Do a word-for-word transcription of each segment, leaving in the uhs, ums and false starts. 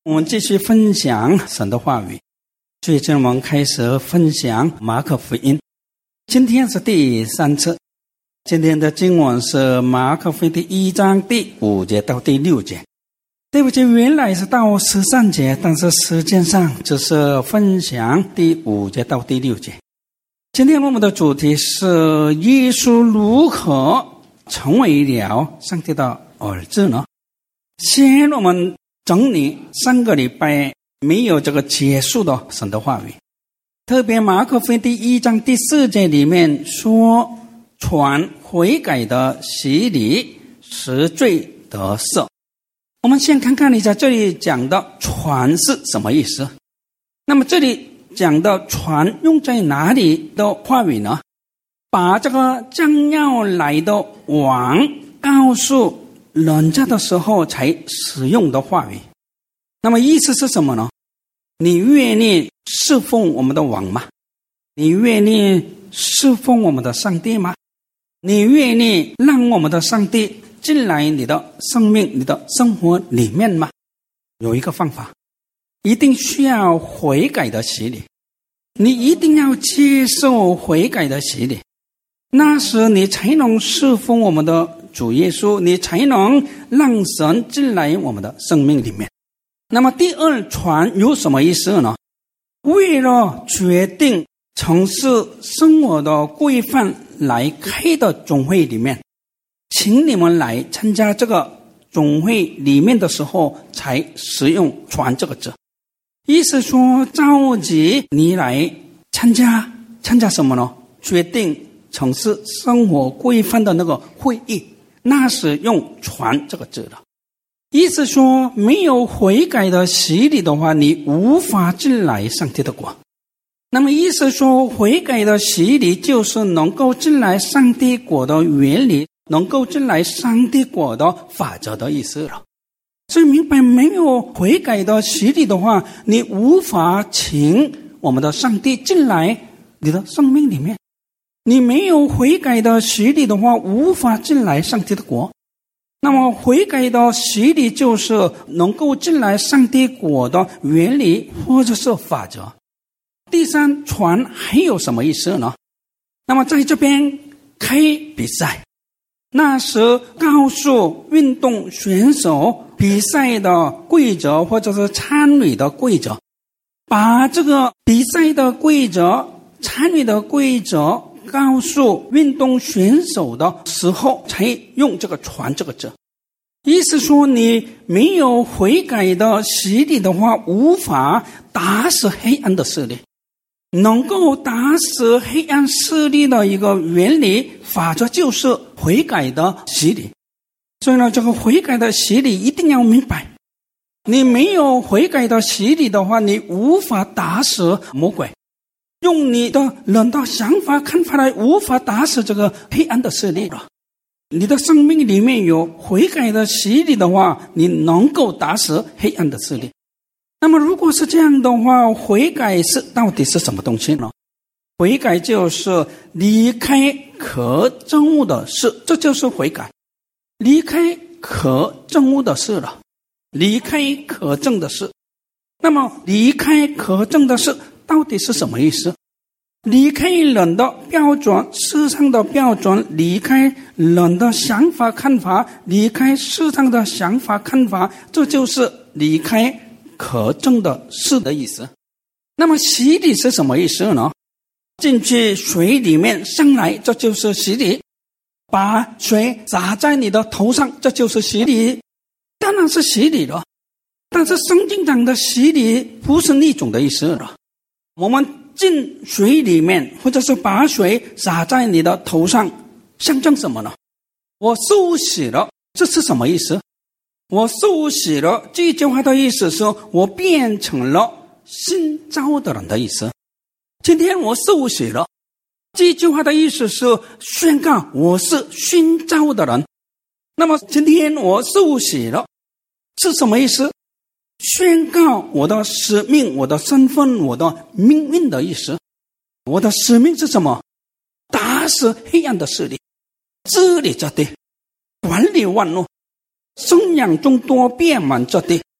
我们继续分享神的话语。最近我们开始分享马可福音，今天是第三次。今天的经文是马可福音第一章第五节到第六节。对不起，原来是到十三节，但是时间上只是分享第五节到第六节。今天我们的主题是耶稣如何成为了上帝的儿子呢？先我们整理三个礼拜没有这个结束的神的话语，特别马可福音第一章第四节里面说传悔改的洗礼使罪得赦。我们先看看你在这里讲的传是什么意思。那么这里讲的传用在哪里的话语呢？把这个将要来的王告诉人家的时候才使用的话语。那么意思是什么呢？你愿意侍奉我们的王吗？你愿意侍奉我们的上帝吗？你愿意让我们的上帝进来你的生命、你的生活里面吗？有一个方法，一定需要悔改的洗礼。你一定要接受悔改的洗礼，那时你才能侍奉我们的主耶稣，你才能让神进来我们的生命里面。那么第二传有什么意思呢？为了决定城市生活的规范来开的总会里面，请你们来参加这个总会里面的时候才使用传这个字。意思说召集你来参加参加什么呢？决定城市生活规范的那个会议，那是用传这个字的。意思说没有悔改的洗礼的话，你无法进来上帝的国。那么意思说悔改的洗礼就是能够进来上帝国的原理，能够进来上帝国的法则的意思了。所以明白，没有悔改的洗礼的话，你无法请我们的上帝进来你的生命里面。你没有悔改的洗礼的话，无法进来上帝的国。那么悔改的洗礼就是能够进来上帝国的原理或者是法则。第三传还有什么意思呢？那么在这边开比赛，那时告诉运动选手比赛的规则或者是参与的规则，把这个比赛的规则、参与的规则告诉运动选手的时候才用这个传这个字。意思说你没有悔改的洗礼的话，无法打死黑暗的势力。能够打死黑暗势力的一个原理法则就是悔改的洗礼。所以呢，这个悔改的洗礼一定要明白，你没有悔改的洗礼的话，你无法打死魔鬼，用你的人的想法看法来无法打死这个黑暗的势力了。你的生命里面有悔改的洗礼的话，你能够打死黑暗的势力。那么如果是这样的话，悔改是到底是什么东西呢？悔改就是离开可憎恶的事，这就是悔改。离开可憎恶的事了，离开可憎的事。那么离开可憎的事到底是什么意思？离开人的标准，世上的标准，离开人的想法看法，离开世上的想法看法，这就是离开可憎的事的意思。那么洗礼是什么意思呢？进去水里面上来，这就是洗礼。把水洒在你的头上，这就是洗礼。当然是洗礼了，但是圣经讲的洗礼不是那种的意思了。我们进水里面，或者是把水洒在你的头上，象征什么呢？我受洗了，这是什么意思？我受洗了，这句话的意思是我变成了新造的人的意思。今天我受洗了，这句话的意思是宣告我是新造的人。那么今天我受洗了是什么意思？宣告我的使命、我的身份、我的命运的意思。我的使命是什么？打死黑暗的势力，治理这地，管理万物，生养众多，遍满这地。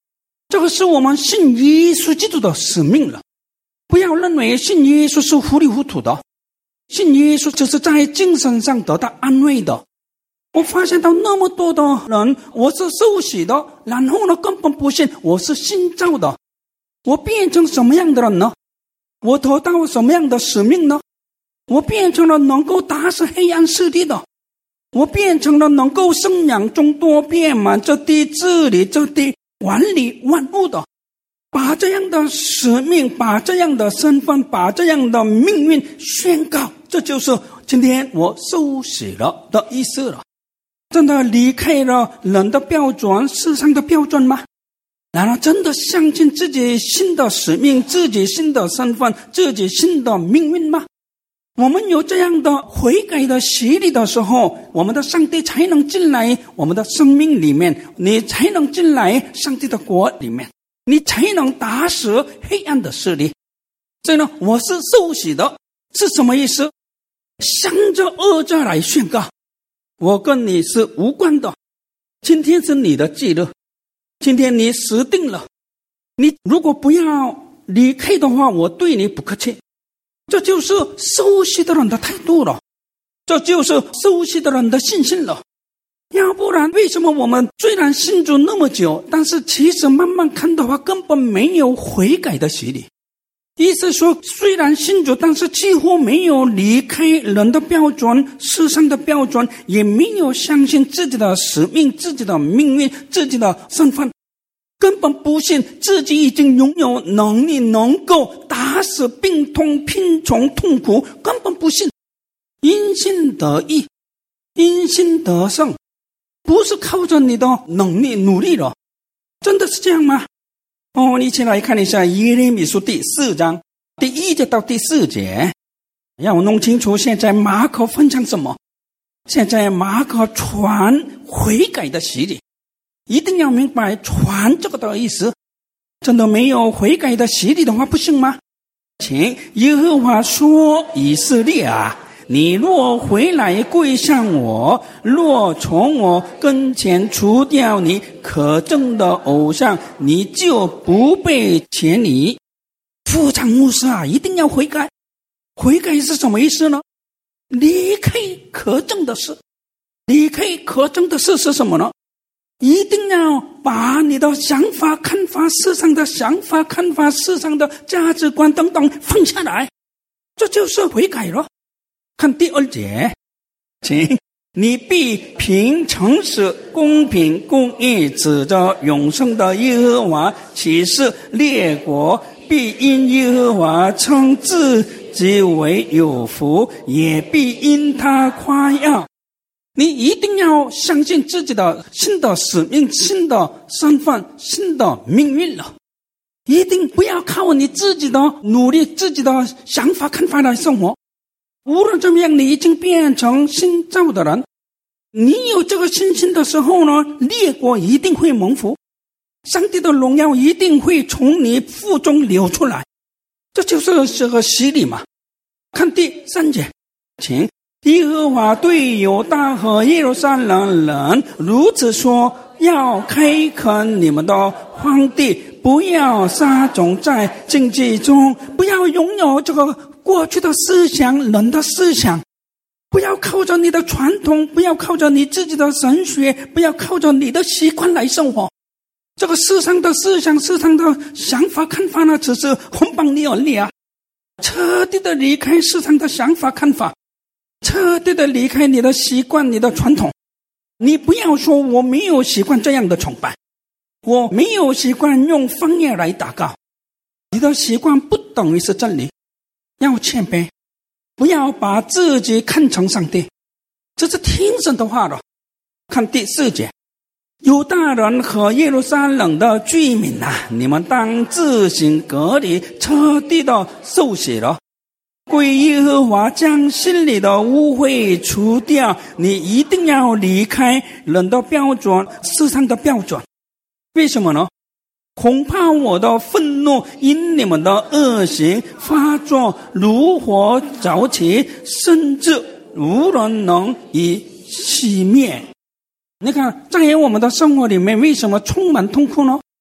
这个是我们信耶稣基督的使命了。不要认为信耶稣是糊里糊涂的，信耶稣只是在精神上得到安慰的。我发现到那么多的人，我是受洗的，然后呢根本不信我是新造的。我变成什么样的人呢？我得到什么样的使命呢？我变成了能够打死黑暗势力的，我变成了能够生养众多，遍满这地，治理这地，管理万物的。把这样的使命，把这样的身份，把这样的命运宣告，这就是今天我受洗了的意思了。真的离开了人的标准，世上的标准吗？然后真的相信自己新的使命，自己新的身份，自己新的命运吗？我们有这样的悔改的洗礼的时候，我们的上帝才能进来我们的生命里面，你才能进来上帝的国里面，你才能打死黑暗的势力。所以呢，我是受洗的是什么意思？向着恶者来宣告，我跟你是无关的，今天是你的忌日，今天你死定了，你如果不要离开的话，我对你不客气。这就是受洗的人的态度了，这就是受洗的人的信心了。要不然为什么我们虽然信主那么久，但是其实慢慢看的话根本没有悔改的洗礼。意思说虽然信主，但是几乎没有离开人的标准，世上的标准，也没有相信自己的使命，自己的命运，自己的身份，根本不信自己已经拥有能力能够打死病痛贫穷痛苦，根本不信。因信得义，因信得胜，不是靠着你的能力努力了。真的是这样吗？哦，你一起来看一下耶利米书第四章第一节到第四节，让我弄清楚现在马可分享什么。现在马可传悔改的洗礼，一定要明白传这个的意思。真的没有悔改的洗礼的话不行吗？请耶和华说，以色列啊，你若回来归向我，若从我跟前除掉你可憎的偶像，你就不被牵离。副长牧师啊，一定要悔改。悔改是什么意思呢？离开可憎的事。离开可憎的事是什么呢？一定要把你的想法看法，世上的想法看法，世上的价值观等等放下来，这就是悔改了。看第二节，请你必凭诚实公平公义指着永生的耶和华启示列国，必因耶和华称自己为有福，也必因他夸耀。你一定要相信自己的新的使命，新的身份，新的命运了。一定不要靠你自己的努力，自己的想法看法来生活。无论怎么样，你已经变成新造的人，你有这个信心的时候呢，列国一定会蒙福，上帝的荣耀一定会从你腹中流出来。这就是这个洗礼嘛。看第三节，请耶和华对犹大和耶路撒冷人如此说，要开垦你们的荒地，不要撒种在荆棘中，不要拥有这个过去的思想，人的思想，不要靠着你的传统，不要靠着你自己的神学，不要靠着你的习惯来生活。这个世上的思想，世上的想法看法呢，只是混帮你而已啊！彻底的离开世上的想法看法，彻底的离开你的习惯，你的传统。你不要说我没有习惯这样的崇拜，我没有习惯用方言来祷告，你的习惯不等于是真理。要谦卑，不要把自己看成上帝，这是听神的话了。看第四节，犹大人和耶路撒冷的居民啊，你们当自行隔离，彻底的受洗了，归耶和华，将心里的污秽除掉。你一定要离开人的标准，世上的标准。为什么呢？恐怕我的愤怒因你们的恶行发作，如火着起，甚至无人能以熄灭。你看，在我们的生活里面，为什么充满痛苦呢？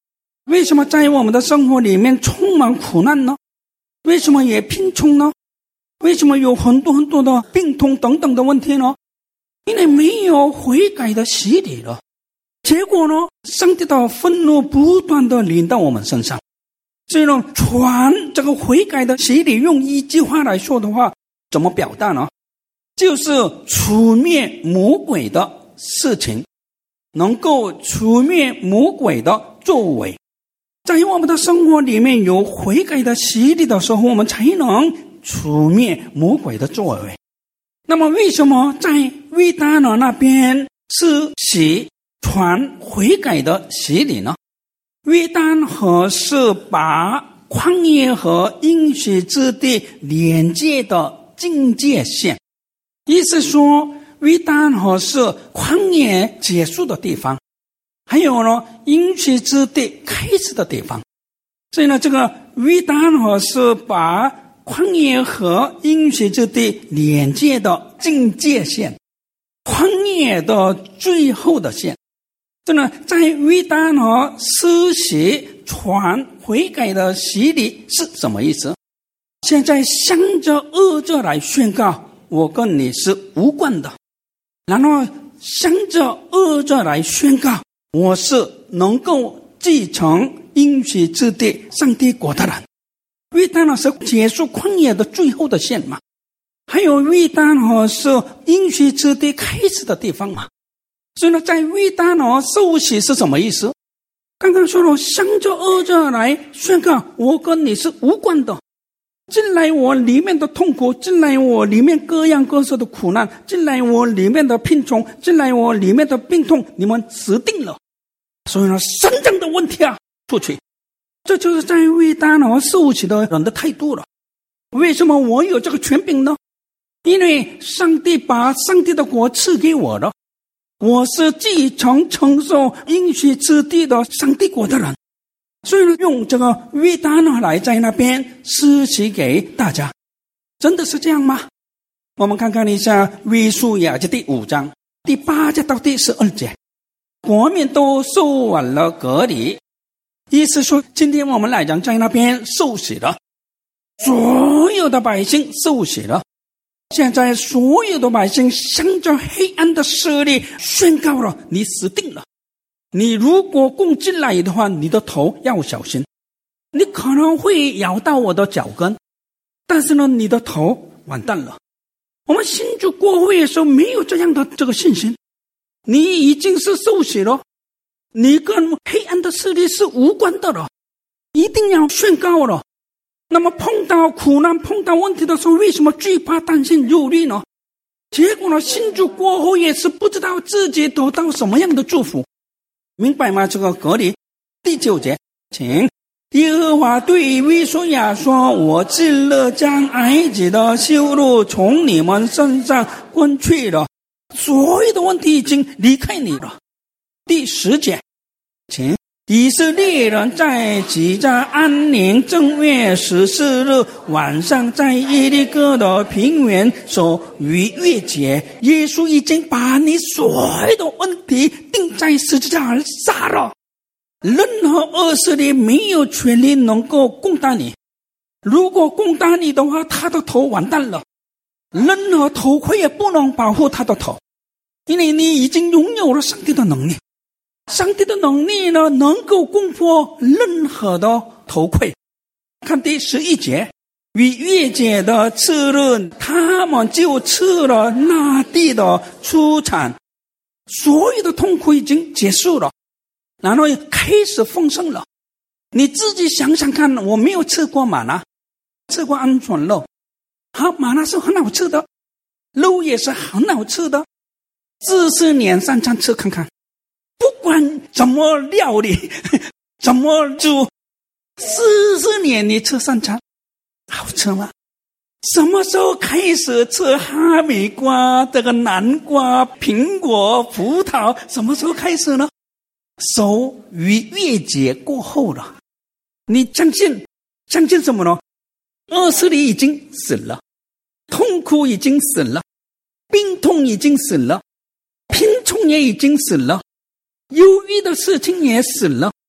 为什么在我们的生活里面充满苦难呢？为什么也贫穷呢？为什么有很多很多的病痛等等的问题呢？因为没有悔改的洗礼了。结果呢，上帝的愤怒不断的临到我们身上。所以呢，传这个悔改的洗礼，用一句话来说的话，怎么表达呢？就是除灭魔鬼的事情，能够除灭魔鬼的作为。在我们的生活里面有悔改的洗礼的时候，我们才能除灭魔鬼的作为。那么为什么在约旦河那边是洗传悔改的洗礼呢？约旦河是把旷野和应许之地连接的境界线，意思说约旦河是旷野结束的地方，还有呢应许之地开始的地方。所以呢，这个约旦河是把旷野和应许之地连接的境界线，旷野的最后的线。这呢，在约旦河施洗传悔改的洗礼是什么意思？现在向着恶者来宣告，我跟你是无关的。然后向着恶者来宣告，我是能够继承应许之地上帝国的人。约旦河是结束旷野的最后的线嘛，还有约旦河是应许之地开始的地方嘛。所以呢，在约旦河受洗是什么意思？刚刚说了，向着恶者来宣告，我跟你是无关的。进来我里面的痛苦，进来我里面各样各色的苦难，进来我里面的贫穷，进来我里面的病痛，你们死定了。所以呢，真正的问题啊，出去。这就是在约旦河受洗的人的态度了。为什么我有这个权柄呢？因为上帝把上帝的国赐给我了，我是继承承受应许之地的上帝国的人。所以呢，用这个约旦河来在那边施洗给大家。真的是这样吗？我们看看一下约书亚记第五章第八节到第十二节，国民都受完了隔离，意思说今天我们来讲在那边受洗了，所有的百姓受洗了。现在所有的百姓向着黑暗的势力宣告了，你死定了。你如果攻进来的话，你的头要小心，你可能会咬到我的脚跟，但是呢，你的头完蛋了。我们新主国会的时候没有这样的这个信心，你已经是受洗了，你跟黑暗的势力是无关的了，一定要宣告了。那么碰到苦难碰到问题的时候，为什么惧怕担心忧虑呢？结果呢，信主过后也是不知道自己得到什么样的祝福，明白吗？这个隔离第九节，请耶和华对约书亚说，我尽了将埃及的羞辱从你们身上滚去了，所有的问题已经离开你了。第十节，请以色列人在吉甲安宁正月十四日晚上，在耶利哥的平原守逾越节。耶稣已经把你所有的问题钉在十字架上杀了，任何恶势力没有权利能够攻打你。如果攻打你的话，他的头完蛋了，任何头盔也不能保护他的头，因为你已经拥有了上帝的能力。上帝的能力呢，能够攻破任何的头盔。看第十一节，逾越节的次日，他们就吃了那地的出产，所有的痛苦已经结束了，然后开始丰盛了。你自己想想看，我没有吃过玛拿，吃过鹌鹑肉，好，玛拿是很好吃的，肉也是很好吃的，四十年三餐吃看看，不管怎么料理怎么煮，四十年你吃三餐好吃吗？什么时候开始吃哈密瓜，这个南瓜，苹果，葡萄，什么时候开始呢？守逾越节过后了。你相信相信什么呢？恶势力已经死了，痛苦已经死了，病痛已经死了，贫穷也已经死了，忧郁的事情也死了，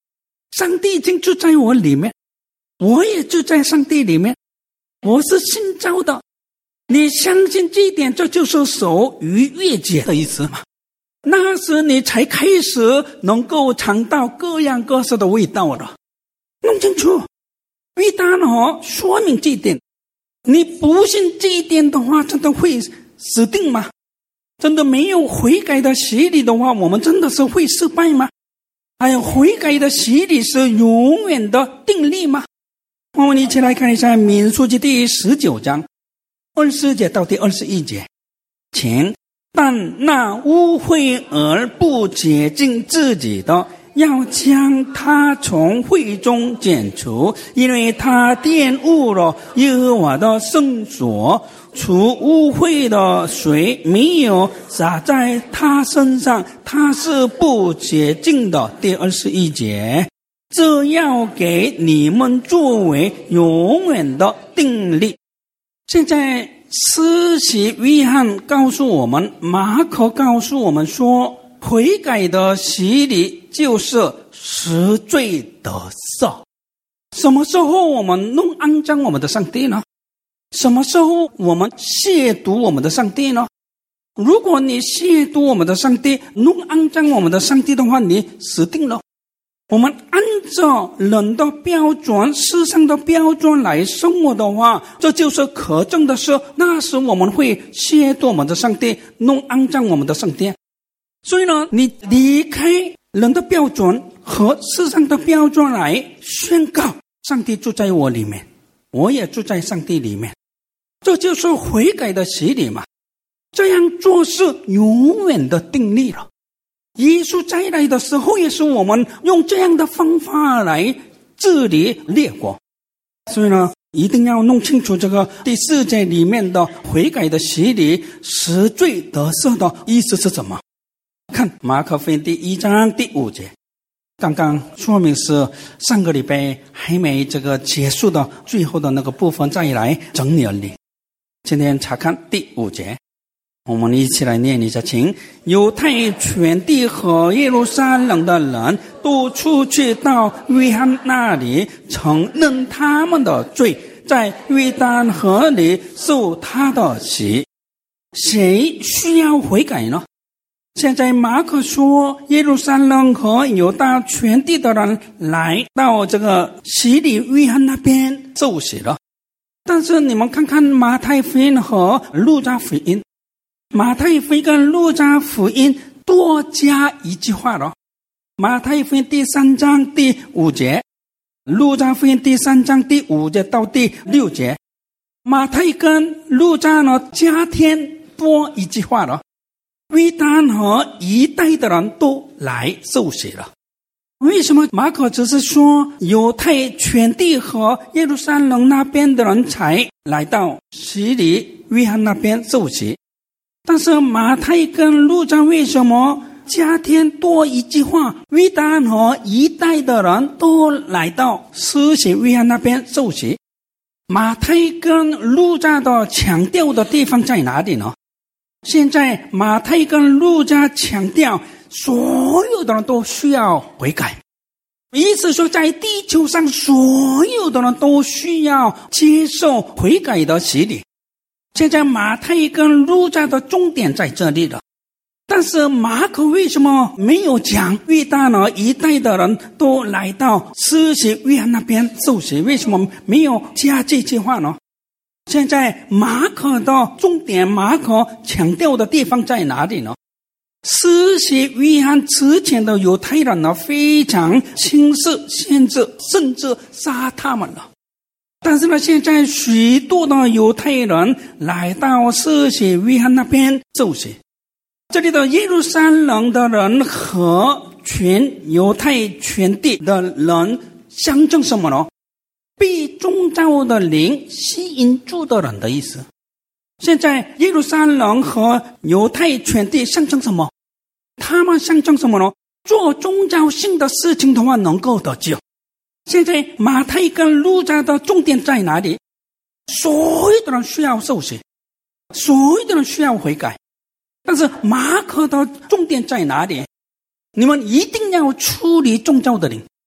上帝已经住在我里面，我也住在上帝里面，我是新造的。你相信这一点，这就是守逾越节的意思嘛？那时你才开始能够尝到各样各色的味道了。弄清楚，约旦河说明这一点。你不信这一点的话，真的会死定吗？真的没有悔改的洗礼的话，我们真的是会失败吗？还有悔改的洗礼是永远的定力吗？我们一起来看一下民数记第十九章二十四节到第二十一节。请但那污秽而不洁净自己的，要将他从会中剪除，因为他玷污了耶和华的圣所，除污秽的水没有洒在他身上，他是不洁净的。第二十一节，这要给你们作为永远的定例。现在施洗约翰告诉我们，马可告诉我们说，悔改的洗礼就是赎罪得赦。什么时候我们弄肮脏我们的上帝呢？什么时候我们亵渎我们的上帝呢？如果你亵渎我们的上帝，弄肮脏我们的上帝的话，你死定了。我们按照人的标准，世上的标准来生活的话，这就是可证的事。那时我们会亵渎我们的上帝，弄肮脏我们的上帝。所以呢，你离开人的标准和世上的标准来宣告，上帝住在我里面，我也住在上帝里面，这就是悔改的洗礼嘛。这样做是永远的定力了。耶稣再来的时候，也是我们用这样的方法来治理列国。所以呢，一定要弄清楚这个第四节里面的悔改的洗礼赎罪得赦的意思是什么。看马可福音第一章第五节，刚刚说明是上个礼拜还没这个结束的最后的那个部分，再来整理而已。今天查看第五节，我们一起来念一下，请犹太全地和耶路撒冷的人都出去到约翰那里，承认他们的罪，在约旦河里受他的洗。谁需要悔改呢？现在马可说，耶路撒冷和犹大全地的人来到这个洗礼约翰那边受洗了。但是你们看看马太福音和路加福音，马太福音跟路加福音多加一句话了。马太福音第三章第五节，路加福音第三章第五节到第六节。马太跟路加呢加添多一句话了，约旦河一带的人都来受洗了。为什么马可只是说犹太全地和耶路撒冷那边的人才来到洗礼约翰那边受洗？但是马太跟路加为什么加添多一句话，约旦河一带的人都来到施洗约翰那边受洗？马太跟路加的强调的地方在哪里呢？现在马太跟路加强调所有的人都需要悔改，意思说在地球上所有的人都需要接受悔改的洗礼。现在马太跟路加的重点在这里了，但是马可为什么没有讲约旦河一带的人都来到施洗约翰那边受洗？为什么没有加这句话呢？现在马可的重点，马可强调的地方在哪里呢？施洗约翰之前的犹太人呢，非常轻视、限制，甚至杀他们了。但是呢，现在许多的犹太人来到施洗约翰那边受洗。这里的耶路撒冷的人和全犹太全地的人象征什么呢？被宗教的灵吸引住的人的意思。现在耶路撒冷和犹太全地象征什么？他们象征什么呢？做宗教性的事情的话能够得救。现在马太跟路加的重点在哪里？所有的人需要受洗，所有的人需要悔改。但是马可的重点在哪里？你们一定要处理宗教的灵，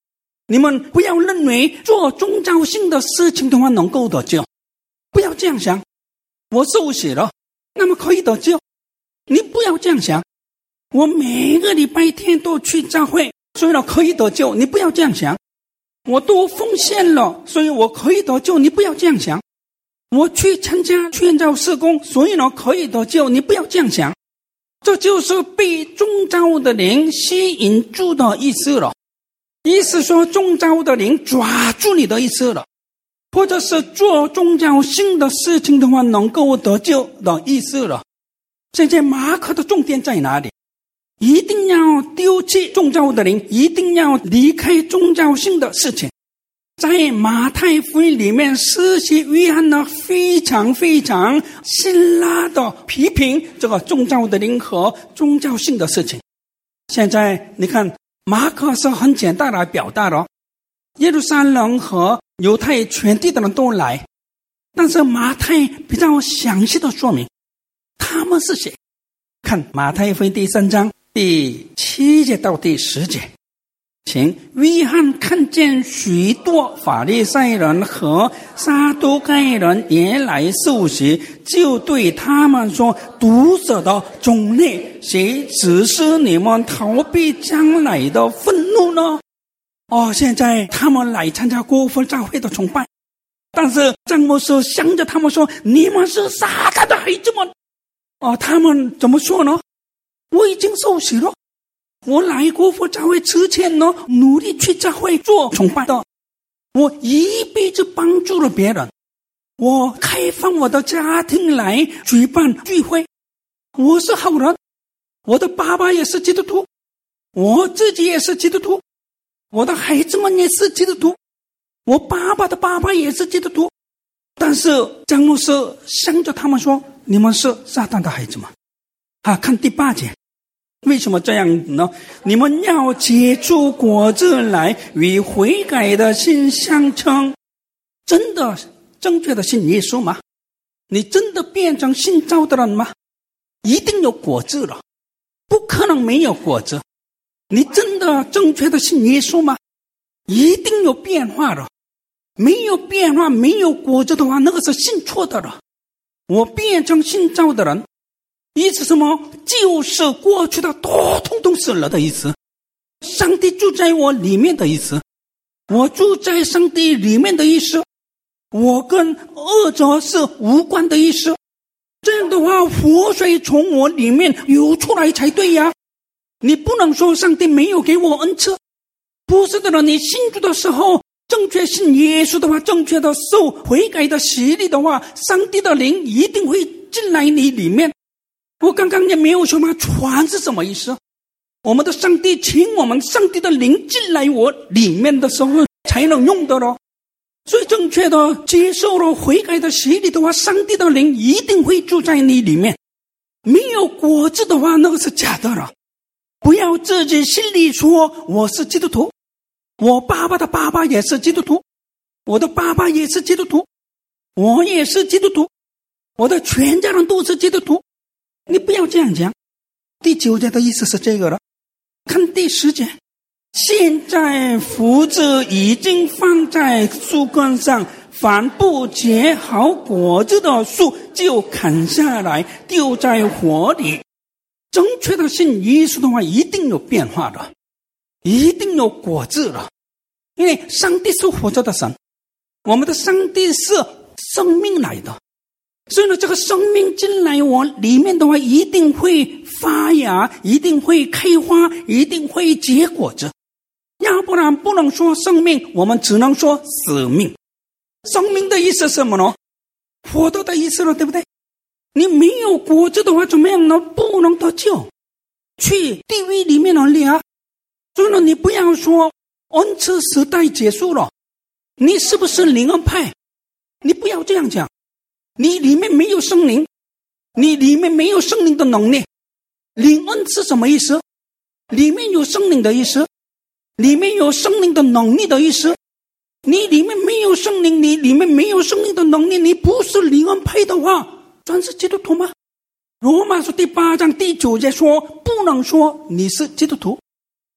你们不要认为做宗教性的事情的话能够得救，不要这样想。我受洗了，那么可以得救。你不要这样想。我每个礼拜天都去教会，所以呢可以得救。你不要这样想。我都奉献了，所以我可以得救。你不要这样想。我去参加宣教事工，所以呢可以得救。你不要这样想。这就是被宗教的灵吸引住的意思了。意思说宗教的灵抓住你的意思了，或者是做宗教性的事情的话能够得救的意思了。现在马可的重点在哪里？一定要丢弃宗教的灵，一定要离开宗教性的事情。在马太福音里面，施洗约翰呢非常非常辛辣的批评这个宗教的灵和宗教性的事情。现在你看马可是很简单来表达了，耶路撒冷和犹太全地的人都来，但是马太比较详细的说明他们是谁。看马太福音第三章第七节到第十节，请约翰看见许多法利赛人和撒都该人也来受洗，就对他们说，毒蛇的种类，谁指示你们逃避将来的愤怒呢？哦，现在他们来参加国父教会的崇拜，但是张牧师向着他们说，你们是撒旦的孩子们。哦，他们怎么说呢？我已经受洗了，我来国父教会之前呢，努力去教会做崇拜的，我一辈子帮助了别人，我开放我的家庭来举办聚会，我是好人，我的爸爸也是基督徒，我自己也是基督徒，我的孩子们也是基督徒，我爸爸的爸爸也是基督徒。但是张牧师向着他们说，你们是撒旦的孩子们。啊，看第八节，为什么这样呢？你们要结出果子来，与悔改的心相称。真的正确的信耶稣吗？你真的变成信造的人吗？一定有果子了，不可能没有果子。你真的正确的信耶稣吗？一定有变化了。没有变化没有果子的话，那个是信错的了。我变成信造的人，意思什么？就是过去的都通通死了的意思。上帝住在我里面的意思，我住在上帝里面的意思，我跟恶者是无关的意思。这样的话，活水从我里面流出来才对呀。你不能说上帝没有给我恩赐，不是的了。你信主的时候正确信耶稣的话，正确的受悔改的洗礼的话，上帝的灵一定会进来你里面。我刚刚也没有说嘛，传是什么意思？我们的上帝请我们上帝的灵进来我里面的时候才能用的咯。所以正确的接受了悔改的洗礼的话，上帝的灵一定会住在你里面。没有果子的话，那个是假的了。不要自己心里说我是基督徒，我爸爸的爸爸也是基督徒，我的爸爸也是基督徒，我也是基督徒，我的全家人都是基督徒。你不要这样讲。第九节的意思是这个了。看第十节，现在斧子已经放在树根上，凡不结好果子的树就砍下来丢在火里。正确的信耶稣的话，一定有变化的，一定有果子了。因为上帝是活着的神，我们的上帝是生命来的，所以呢，这个生命进来我里面的话，一定会发芽，一定会开花，一定会结果子。要不然不能说生命，我们只能说死命。生命的意思是什么呢？活着的意思了，对不对？你没有果子的话怎么样呢？不能得救，去地狱里面而已啊。所以呢，你不要说恩赐时代结束了，你是不是灵恩派？你不要这样讲。你里面没有圣灵，你里面没有圣灵的能力。灵恩是什么意思？里面有圣灵的意思，里面有圣灵的能力的意思。你里面没有圣灵，你里面没有圣灵的能力，你不是灵恩派的话，算是基督徒吗？罗马书第八章第九节说，不能说你是基督徒。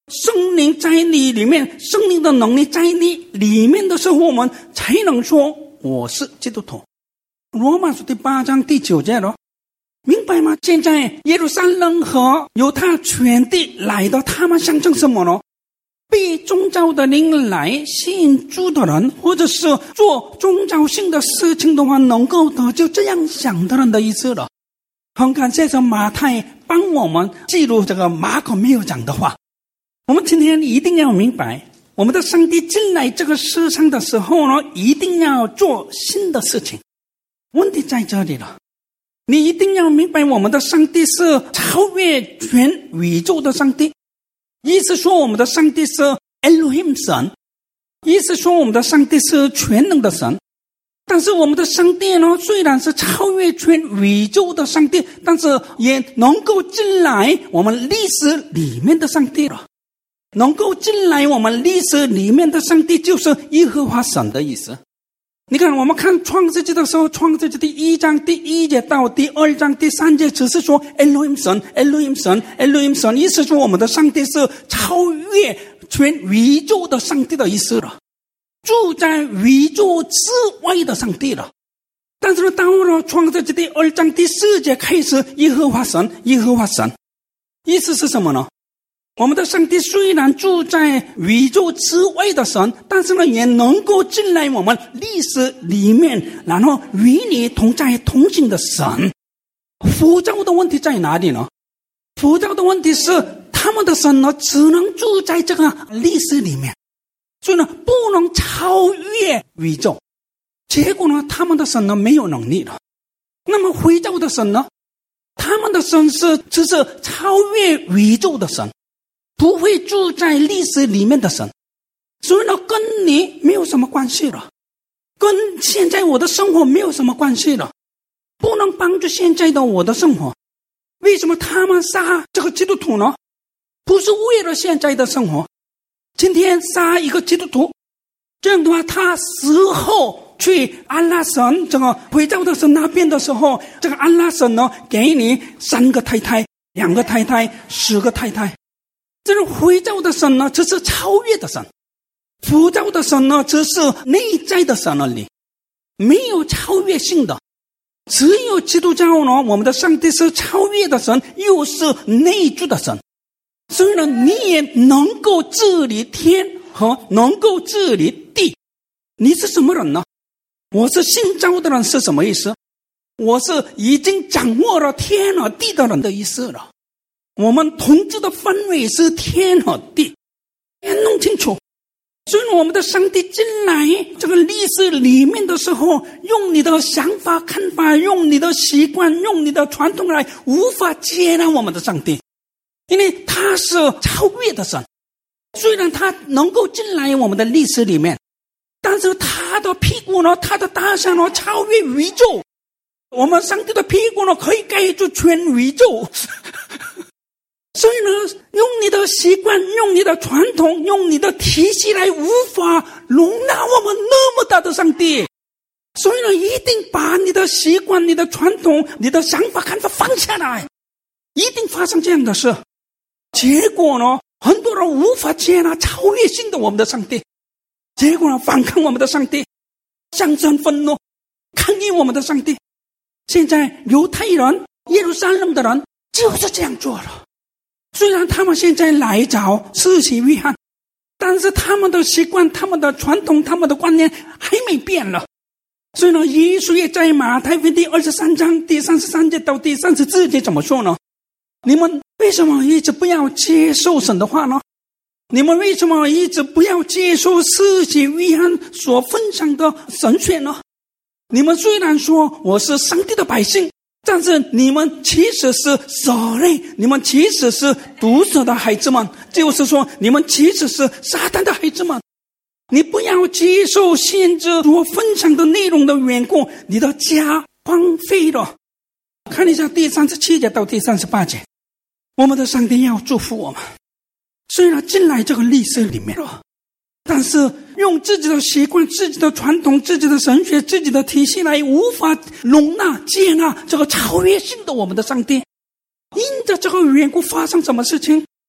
圣灵在你里面，圣灵的能力在你里面的时候，我们才能说我是基督徒。罗马书第八章第九节了，明白吗？现在耶路撒冷和犹太全地来的，他们象征什么呢？被宗教的灵来吸引住的人，或者是做宗教性的事情的话能够得救，这样想的人的意思了。很感谢这马太帮我们记录这个马可没有讲的话。我们今天一定要明白，我们的上帝进来这个世上的时候呢，一定要做新的事情。问题在这里了，你一定要明白，我们的上帝是超越全宇宙的上帝。意思说我们的上帝是 Elohim 神，意思说我们的上帝是全能的神。但是我们的上帝呢，虽然是超越全宇宙的上帝，但是也能够进来我们历史里面的上帝了。能够进来我们历史里面的上帝就是耶和华神的意思。你看我们看创世纪的时候，创世纪第一章第一节到第二章第三节只是说 Elohim 神 Elohim 神 Elohim 神，意思说我们的上帝是超越全宇宙的上帝的意思了，住在宇宙之外的上帝了。但是到了创世纪第二章第四节开始，耶和华神耶和华神，意思是什么呢？我们的上帝虽然住在宇宙之外的神，但是呢也能够进来我们历史里面，然后与你同在同行的神。佛教的问题在哪里呢？佛教的问题是他们的神呢只能住在这个历史里面，所以呢不能超越宇宙，结果呢他们的神呢没有能力了。那么回教的神呢，他们的神是只是超越宇宙的神，不会住在历史里面的神，所以呢跟你没有什么关系了，跟现在我的生活没有什么关系了，不能帮助现在的我的生活。为什么他们杀这个基督徒呢？不是为了现在的生活。今天杀一个基督徒，这样的话他死后去安拉神这个回教的神那边的时候，这个安拉神呢给你三个太太两个太太十个太太。这种回教的神呢，只是超越的神；佛教的神呢，只是内在的神而已，没有超越性的。只有基督教呢，我们的上帝是超越的神，又是内住的神。所以呢，你也能够治理天和能够治理地。你是什么人呢？我是信教的人是什么意思？我是已经掌握了天和地的人的意思了。我们统治的范围是天和地，要弄清楚。所以我们的上帝进来这个历史里面的时候，用你的想法看法，用你的习惯，用你的传统来无法接纳我们的上帝，因为他是超越的神。虽然他能够进来我们的历史里面，但是他的屁股呢，他的大象呢超越宇宙。我们上帝的屁股呢可以盖住全宇宙。所以呢，用你的习惯，用你的传统，用你的体系来无法容纳我们那么大的上帝。所以呢，一定把你的习惯，你的传统，你的想法看法放下来，一定发生这样的事。结果呢，很多人无法接纳超越性的我们的上帝，结果呢反抗我们的上帝，向上愤怒，抗议我们的上帝。现在犹太人、耶路撒冷的人就是这样做了。虽然他们现在来找施洗约翰，但是他们的习惯、他们的传统、他们的观念还没变了。所以呢，耶稣也在马太福音第二十三章第三十三节到第三十四节怎么说呢？你们为什么一直不要接受神的话呢？你们为什么一直不要接受施洗约翰所分享的神学呢？你们虽然说我是上帝的百姓，但是你们其实是蛇类，你们其实是毒蛇的孩子们，就是说你们其实是撒旦的孩子们。你不要接受先知所分享的内容的缘故，你的家荒废了。看一下第三十七节到第三十八节，我们的上帝要祝福我们。虽然进来这个历史里面了，但是用自己的习惯、自己的传统、自己的神学、自己的体系来无法容纳接纳这个超越性的我们的上帝。因着这个缘故发生什么事情？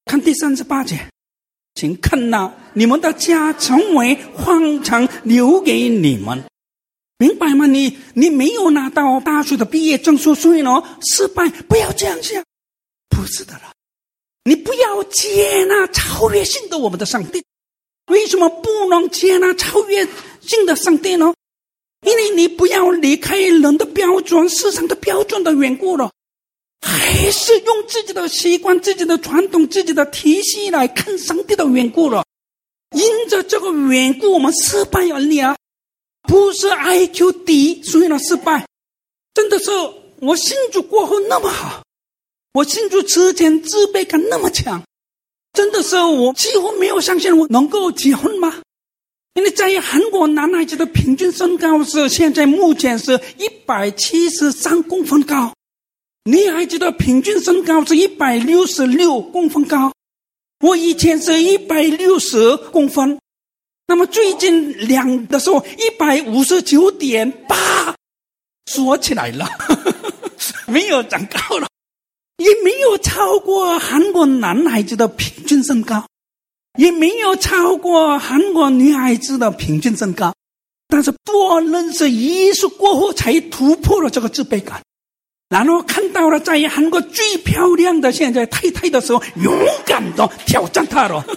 看第三十八节，请看哪，你们的家成为荒场，留给你们。明白吗？你你没有拿到大学的毕业证书，所以呢失败，不要这样想，不是的了。你不要接纳超越性的我们的上帝。为什么不能接纳超越性的上帝呢？因为你不要离开人的标准、世上的标准的缘故了，还是用自己的习惯、自己的传统、自己的体系来看上帝的缘故了。因着这个缘故，我们失败而已啊。不是 I Q 低，所以呢失败。真的是我信主过后那么好，我信主之前自卑感那么强，真的是我几乎没有相信我能够结婚吗？因为在韩国男孩子的平均身高是现在目前是一百七十三公分高，女孩子的平均身高是一百六十六公分高，我以前是一百六十公分。那么最近量的时候一百五十九点八，缩起来了没有长高了，也没有超过韩国男孩子的平均身高，也没有超过韩国女孩子的平均身高。但是多认识耶稣过后才突破了这个自卑感，然后看到了在韩国最漂亮的现在太太的时候，勇敢的挑战她了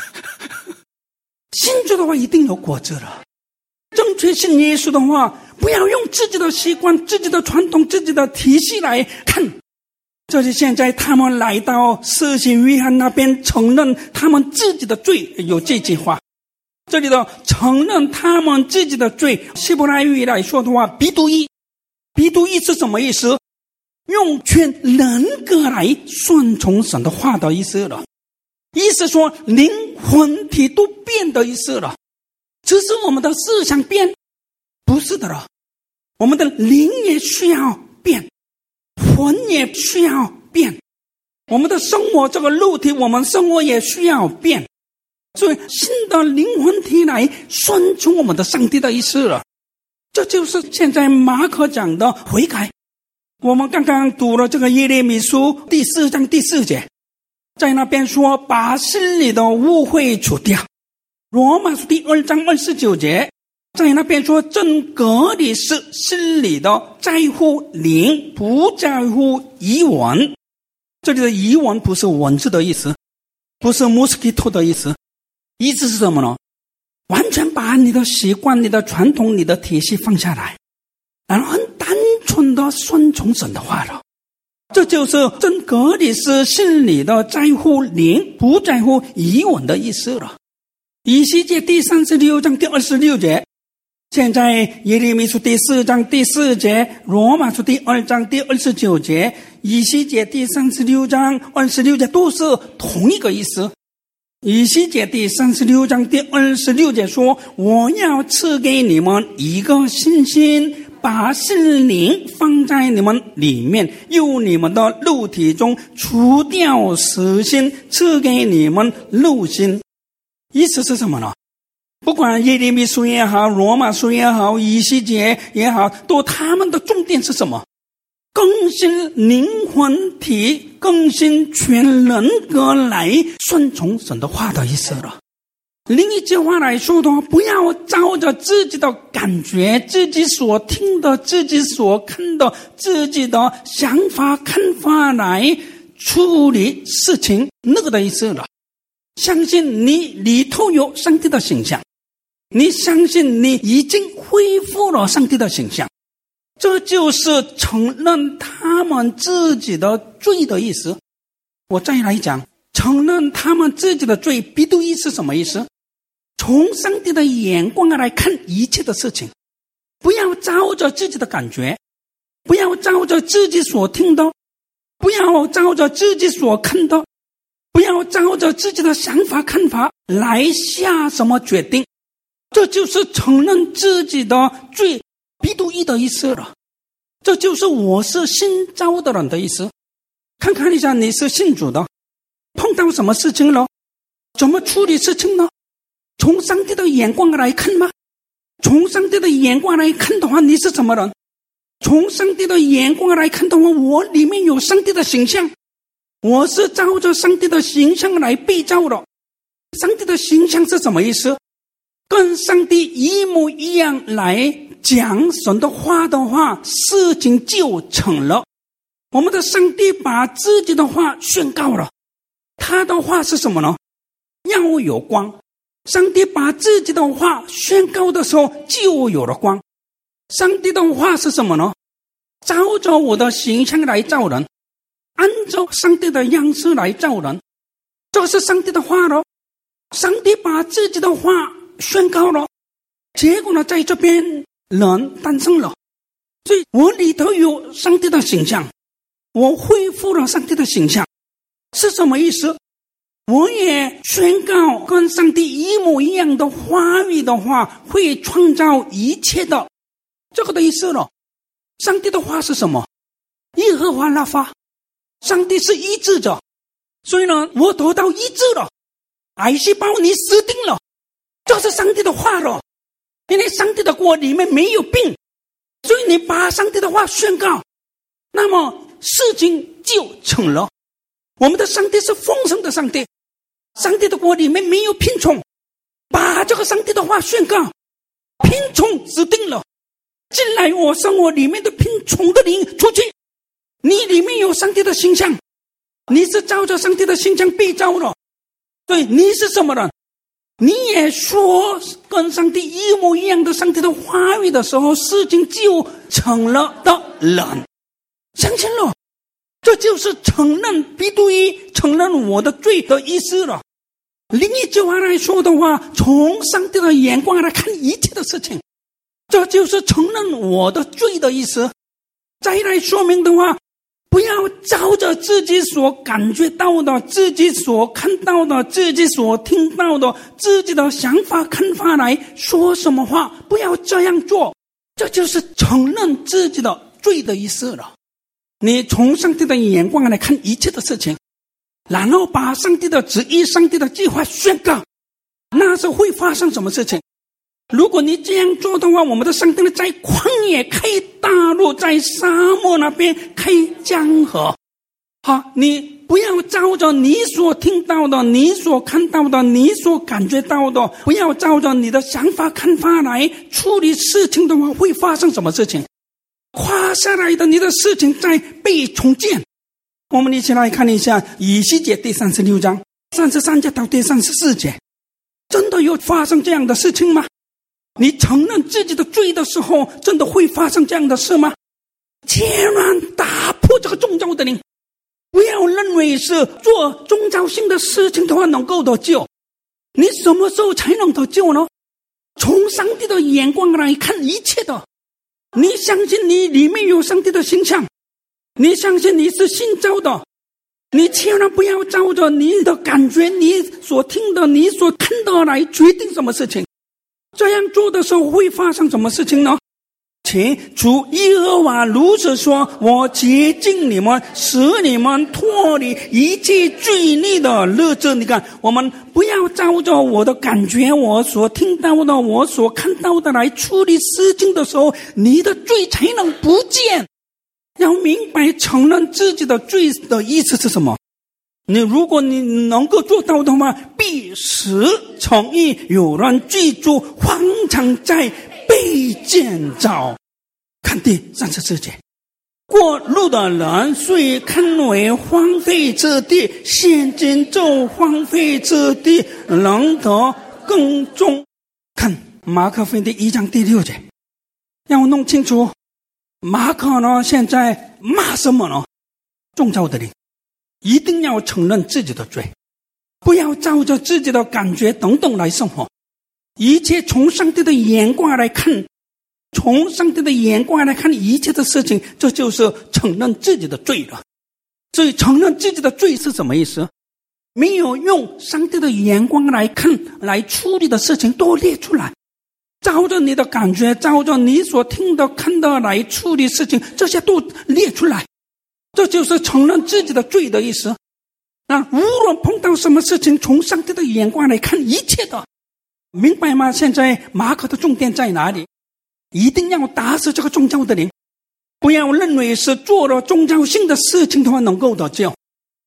信主的话一定有果子了。正确信耶稣的话，不要用自己的习惯、自己的传统、自己的体系来看。这是现在他们来到施洗约翰那边承认他们自己的罪，有这句话。这里的承认他们自己的罪，希伯来语来说的话，比读义。比读义是什么意思？用全人格来顺从神的话的意思了。意思说灵魂体都变的意思了，只是我们的思想变，不是的了。我们的灵也需要变，魂也需要变，我们的生活这个肉体，我们生活也需要变。所以新的灵魂体来顺从我们的上帝的意思了。这就是现在马可讲的悔改。我们刚刚读了这个耶利米书第四章第四节，在那边说把心里的污秽除掉。罗马书第二章二十九节，在那边说真格里是心里的在乎灵，不在乎遗文。这里的遗文不是文字的意思，不是 mosquito 的意思，意思是什么呢？完全把你的习惯、你的传统、你的体系放下来，然后很单纯的顺从神的话了。这就是真格里斯心里的在乎灵，不在乎遗文的意思了。以西结第三十六章第二十六节，现在耶利米书第四章第四节，罗马书第二章第二十九节，以西结第三十六章二十六节都是同一个意思。以西结第三十六章第二十六节说，我要赐给你们一个新心，把心灵放在你们里面，由你们的肉体中除掉死心，赐给你们肉心。意思是什么呢？不管耶利米书也好，罗马书也好，以西结也好，都他们的重点是什么？更新灵魂体，更新全人格来顺从神的话的意思了。另一句话来说的话，不要照着自己的感觉，自己所听的，自己所看的，自己的想法看法来处理事情，那个的意思了。相信你里头有上帝的形象，你相信你已经恢复了上帝的形象，这就是承认他们自己的罪的意思。我再来讲，承认他们自己的罪，比读义是什么意思？从上帝的眼光来看一切的事情，不要照着自己的感觉，不要照着自己所听的，不要照着自己所看的，不要照着自己的想法看法来下什么决定。这就是承认自己的罪，比读义的意思了。这就是我是新造的人的意思。看看一下，你是信主的，碰到什么事情了？怎么处理事情呢？从上帝的眼光来看吗？从上帝的眼光来看的话，你是什么人？从上帝的眼光来看的话，我里面有上帝的形象， 我是照着上帝的形象来被造的。上帝的形象是什么意思？跟上帝一模一样来讲神的话的话，事情就成了。我们的上帝把自己的话宣告了，他的话是什么呢？要有光。上帝把自己的话宣告的时候，就有了光。上帝的话是什么呢？照着我的形象来造人，按照上帝的样式来造人，这是上帝的话了。上帝把自己的话宣告了，结果呢，在这边人诞生了。所以我里头有上帝的形象，我恢复了上帝的形象，是什么意思？我也宣告跟上帝一模一样的话语的话，会创造一切的这个的意思了。上帝的话是什么？耶和华拉法，上帝是医治者，所以呢，我得到医治了。癌细胞你死定了，这是上帝的话了。因为上帝的国里面没有病，所以你把上帝的话宣告，那么事情就成了。我们的上帝是丰盛的上帝，上帝的国里面没有贫穷，把这个上帝的话宣告，贫穷死定了。进来我生活里面的贫穷的灵出去，你里面有上帝的形象，你是照着上帝的形象被造了。对，你是什么人？你也说跟上帝一模一样的上帝的话语的时候，事情就成了的人。相信了，这就是承认必对于承认我的罪的意思了。另一句话来说的话，从上帝的眼光来看一切的事情，这就是承认我的罪的意思。再来说明的话，不要照着自己所感觉到的，自己所看到的，自己所听到的，自己的想法看法来说什么话，不要这样做。这就是承认自己的罪的意思了。你从上帝的眼光来看一切的事情，然后把上帝的旨意、上帝的计划宣告，那是会发生什么事情？如果你这样做的话，我们的上帝在旷野开大路，在沙漠那边开江河。好，你不要照着你所听到的，你所看到的，你所感觉到的，不要照着你的想法看法来处理事情的话，会发生什么事情？垮下来的你的事情在被重建。我们一起来看一下以西结第三十六章三十三节到第三十四节，真的有发生这样的事情吗？你承认自己的罪的时候，真的会发生这样的事吗？千万打破这个宗教的灵，不要认为是做宗教性的事情的话能够得救。你什么时候才能得救呢？从上帝的眼光来看一切的，你相信你里面有上帝的形象，你相信你是新造的，你千万不要照着你的感觉，你所听的，你所看的来决定什么事情。这样做的时候会发生什么事情呢？且主耶和华如此说，我洁净你们，使你们脱离一切罪孽的日子。你看，我们不要照着我的感觉，我所听到的，我所看到的来处理事情的时候，你的罪才能不见。要明白承认自己的罪的意思是什么。你如果你能够做到的话，必使诚意有人居住，荒场在被建造。看第三十四节，过路的人虽看为荒废之地，现今这荒废之地能得耕种。看马可福音第一章第六节，让我弄清楚马可呢现在骂什么呢？宗教的灵一定要承认自己的罪，不要照着自己的感觉等等来生活，一切从上帝的眼光来看，从上帝的眼光来看一切的事情，这就是承认自己的罪了。所以承认自己的罪是什么意思？没有用上帝的眼光来看来处理的事情都列出来，照着你的感觉，照着你所听的看的来处理事情，这些都列出来，这就是承认自己的罪的意思。那无论碰到什么事情，从上帝的眼光来看一切的，明白吗？现在马可的重点在哪里？一定要打死这个宗教的灵，不要认为是做了宗教性的事情的话能够得救。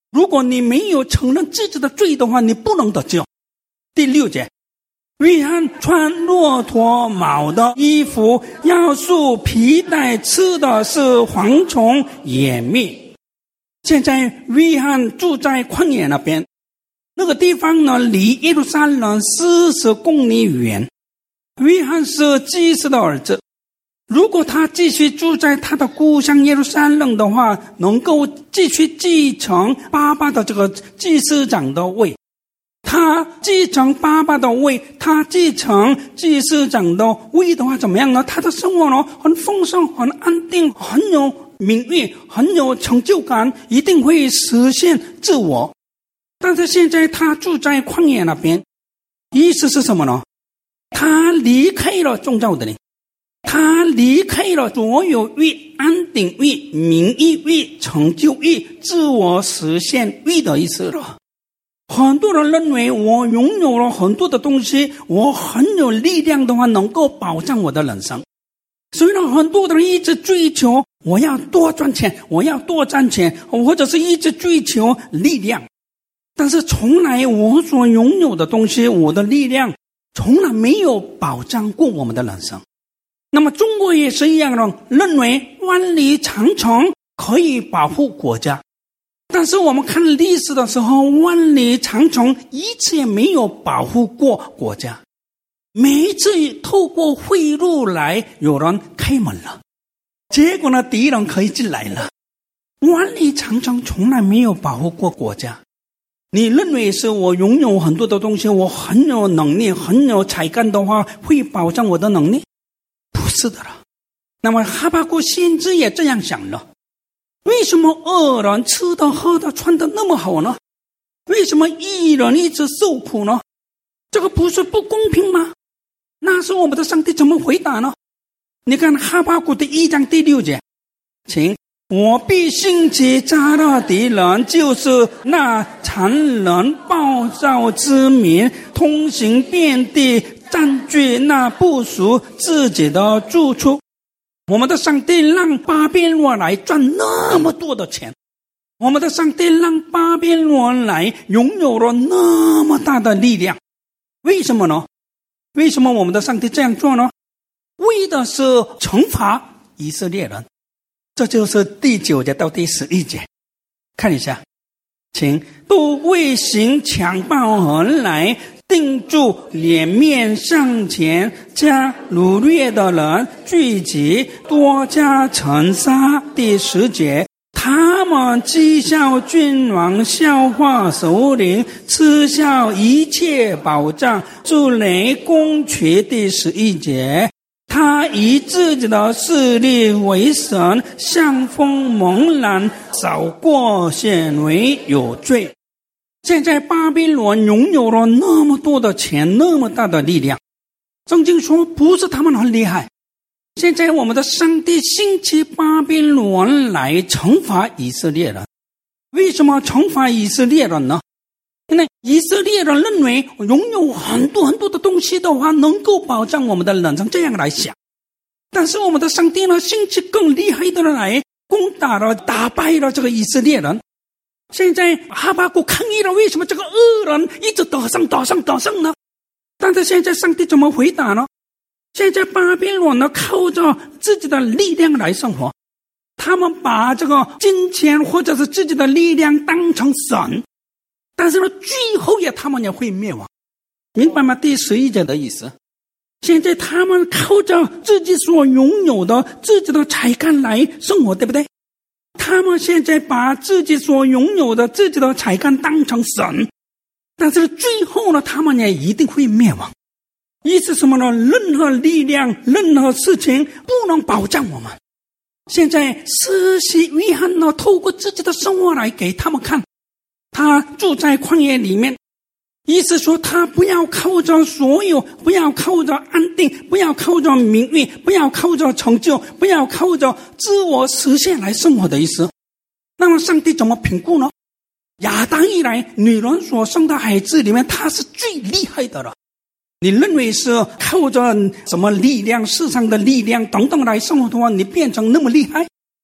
如果你没有承认自己的罪的话，你不能得救。第六节，约翰穿骆驼毛的衣服，腰束皮带，吃的是蝗虫野蜜。现在约翰住在旷野那边，那个地方呢，离耶路撒冷四十公里远。约翰是祭司的儿子，如果他继续住在他的故乡耶路撒冷的话，能够继续继承爸爸的这个祭司长的位。他继承爸爸的位，他继承祭司长的位的话怎么样呢？他的生活呢，很丰盛，很安定，很有名誉，很有成就感，一定会实现自我。但是现在他住在旷野那边，意思是什么呢？他离开了宗教的灵，他离开了所有欲、安定欲、名誉欲、成就欲、自我实现欲的意思了。很多人认为我拥有了很多的东西，我很有力量的话能够保障我的人生。虽然很多的人一直追求我要多赚钱，我要多赚钱，或者是一直追求力量，但是从来我所拥有的东西，我的力量从来没有保障过我们的人生。那么中国也是一样的，认为万里长城可以保护国家，但是我们看历史的时候，万里长城一次也没有保护过国家。每一次透过贿赂来有人开门了，结果呢敌人可以进来了。万里长城从来没有保护过国家。你认为是我拥有很多的东西，我很有能力，很有才干的话，会保障我的能力？不是的了。那么哈巴谷先知也这样想了，为什么恶人吃的喝的穿的那么好呢？为什么义人一直受苦呢？这个不是不公平吗？那是我们的上帝怎么回答呢？你看哈巴谷的一章第六节，请我必兴起加勒底人，就是那残忍暴躁之民，通行遍地，占据那不属自己的住处。我们的上帝让巴比伦来赚那么多的钱，我们的上帝让巴比伦来拥有了那么大的力量，为什么呢？为什么我们的上帝这样做呢？为的是惩罚以色列人。这就是第九节到第十一节，看一下，请都为行强暴而来，定住脸面向前，将掳掠的人聚集，多加惩杀。第十节，他们讥笑君王，笑话首领，嗤笑一切保障，筑垒攻取。第十一节，他以自己的势力为神，向风猛然，扫过显为有罪。现在巴比伦拥有了那么多的钱，那么大的力量，圣经说不是他们很厉害。现在我们的上帝兴起巴比伦来惩罚以色列人。为什么惩罚以色列人呢？因为以色列人认为拥有很多很多的东西的话能够保障我们的人生，这样来想。但是我们的上帝呢，兴起更厉害的人来攻打了打败了这个以色列人。现在哈巴谷抗议了，为什么这个恶人一直得胜得胜得胜呢？但是现在上帝怎么回答呢？现在巴比伦呢靠着自己的力量来生活，他们把这个金钱或者是自己的力量当成神，但是呢最后也他们也会灭亡，明白吗？第十一节的意思，现在他们靠着自己所拥有的自己的才干来生活，对不对？他们现在把自己所拥有的自己的才干当成神，但是最后呢他们也一定会灭亡。意思什么呢？任何力量任何事情不能保障我们。现在施洗约翰呢透过自己的生活来给他们看，他住在旷野里面，意思说他不要靠着所有，不要靠着安定，不要靠着名誉，不要靠着成就，不要靠着自我实现来生活的意思。那么上帝怎么评估呢？亚当以来女人所生的孩子里面，他是最厉害的了。你认为是靠着什么力量，世上的力量等等来生活的话，你变成那么厉害？虽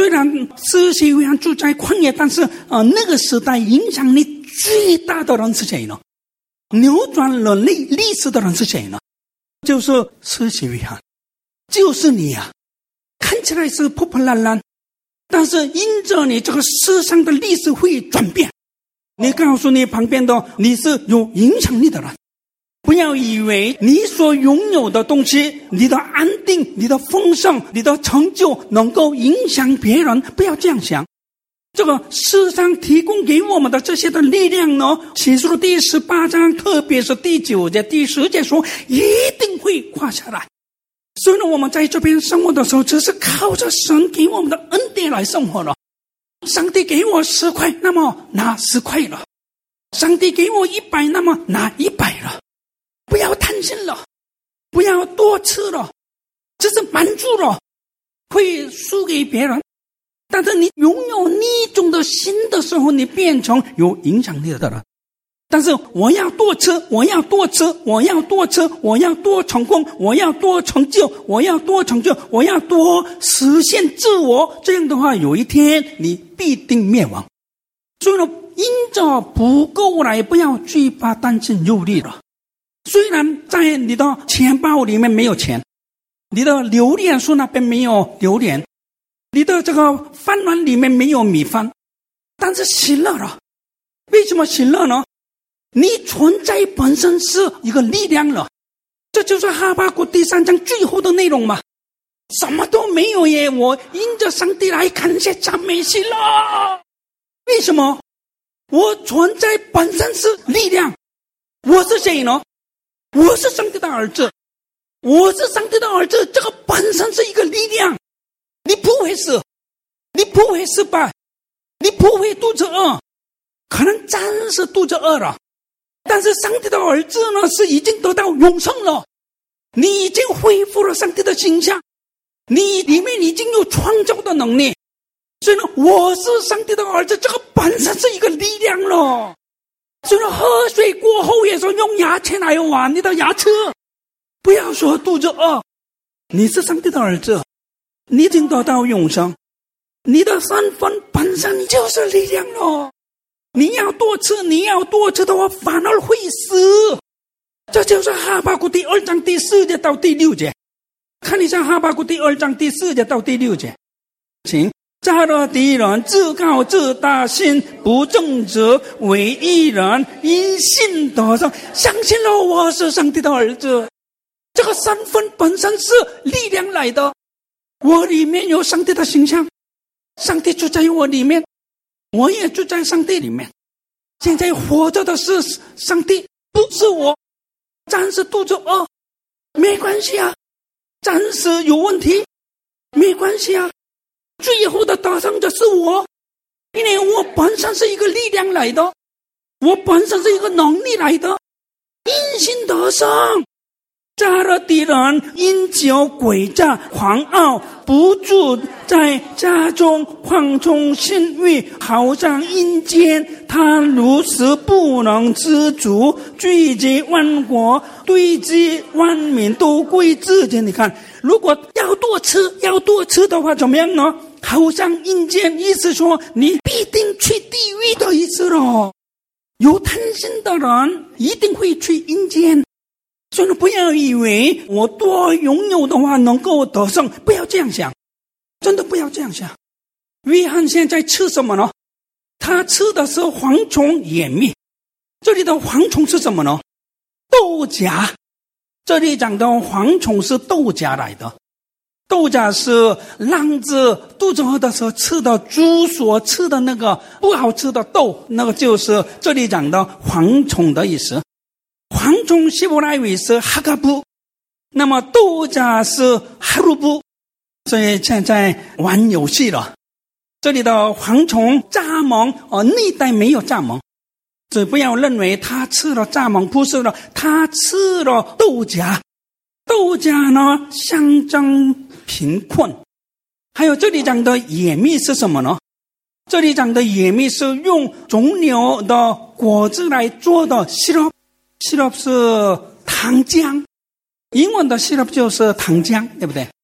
虽然施洗约翰住在旷野，但是呃，那个时代影响力最大的人是谁呢？扭转人类历史的人是谁呢？就是施洗约翰，就是你啊！看起来是破破烂烂，但是因着你这个世上的历史会转变。你告诉你旁边的，你是有影响力的人。不要以为你所拥有的东西，你的安定、你的丰盛、你的成就能够影响别人，不要这样想。这个世上提供给我们的这些的力量呢，启示录第十八章，特别是第九节、第十节说，一定会垮下来。所以呢，我们在这边生活的时候，只是靠着神给我们的恩典来生活了。上帝给我十块，那么拿十块了；上帝给我一百，那么拿一百了。不要贪心了，不要多吃了，只是满足了，会输给别人。但是你拥有那种的心的时候，你变成有影响力的人。但是我要多吃，我要多吃，我要多吃，我要多成功，我要多成就，我要多成就，我要多实现自我。这样的话，有一天你必定灭亡。所以呢，因着不够来，不要惧怕担心忧虑了。虽然在你的钱包里面没有钱，你的榴莲树那边没有榴莲，你的这个饭碗里面没有米饭，但是喜乐了。为什么喜乐呢？你存在本身是一个力量了。这就是哈巴谷第三章最后的内容嘛。什么都没有耶，我因着上帝来感谢赞美喜乐。为什么？我存在本身是力量。我是谁呢？我是上帝的儿子，我是上帝的儿子，这个本身是一个力量。你不会死，你不会失败，你不会肚子饿，可能暂时肚子饿了，但是上帝的儿子呢，是已经得到永生了。你已经恢复了上帝的形象，你里面已经有创造的能力。所以呢，我是上帝的儿子，这个本身是一个力量了。所以喝水过后也说用牙签来玩你的牙齿，不要说肚子饿。你是上帝的儿子，你已经得到永生，你的身份本身就是力量了。你要多吃，你要多吃的话反而会死。这就是哈巴谷第二章第四节到第六节。看一下哈巴谷第二章第四节到第六节，请。加勒底人自高自大，心不正直，为义人，因信得生。相信了我是上帝的儿子，这个身份本身是力量来的。我里面有上帝的形象，上帝住在我里面，我也住在上帝里面。现在活着的是上帝，不是我。暂时肚子饿没关系啊，暂时有问题没关系啊，最后的得胜者是我，因为我本身是一个力量来的，我本身是一个能力来的，因信得胜。加勒底人因酒诡诈狂傲，不住在家中放纵性欲，好像阴间。他如此不能知足，聚集万国，堆积万民，都归自己。你看，如果要多吃要多吃的话怎么样呢？好像阴间，意思说你必定去地狱的意思了。有贪心的人一定会去阴间。所以不要以为我多拥有的话能够得胜，不要这样想，真的不要这样想。约翰现在吃什么呢？他吃的是蝗虫野蜜。这里的蝗虫是什么呢？豆荚。这里讲的蝗虫是豆荚来的。豆荚是浪子肚子饿的时候吃的猪所吃的那个不好吃的豆，那个就是这里讲的蝗虫的意思。蝗虫希伯来语是哈嘎布，那么豆荚是哈鲁布。所以现在玩游戏了，这里的蝗虫蚱蜢哦，那一代没有蚱蜢，所以不要认为他吃了蚱蜢，不是了，他吃了豆荚。豆荚呢象征贫困。还有这里讲的野蜜是什么呢？这里讲的野蜜是用种牛的果子来做的 syrup，syrup 是糖浆，英文的 syrup 就是糖浆，对不对？